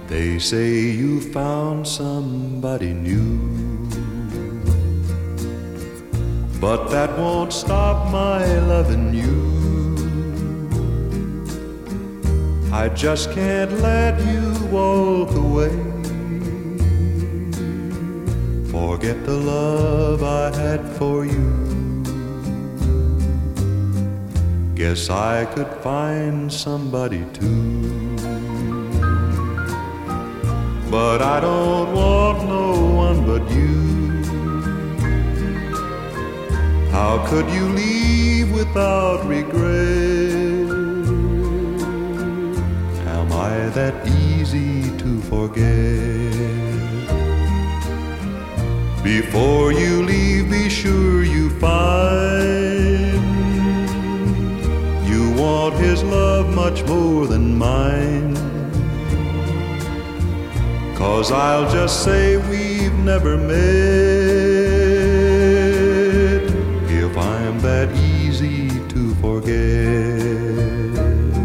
They say you found somebody new, but that won't stop my loving you. I just can't let you walk away. Forget the love I had for you. Guess I could find somebody too. But I don't want no one but you. How could you leave without regret? Am I that easy to forget? Before you leave, be sure you find you want his love much more than mine. 'Cause I'll just say we've never met if I'm that easy to forget.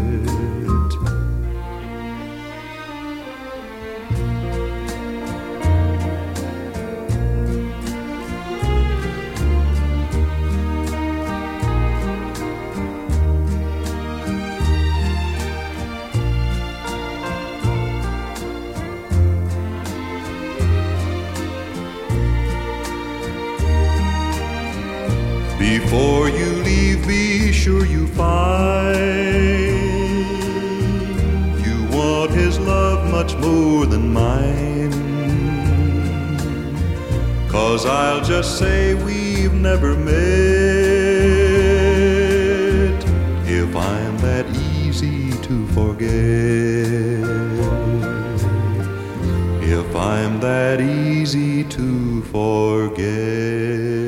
Before you leave, be sure you find you want his love much more than mine. 'Cause I'll just say we've never met if I'm that easy to forget. If I'm that easy to forget.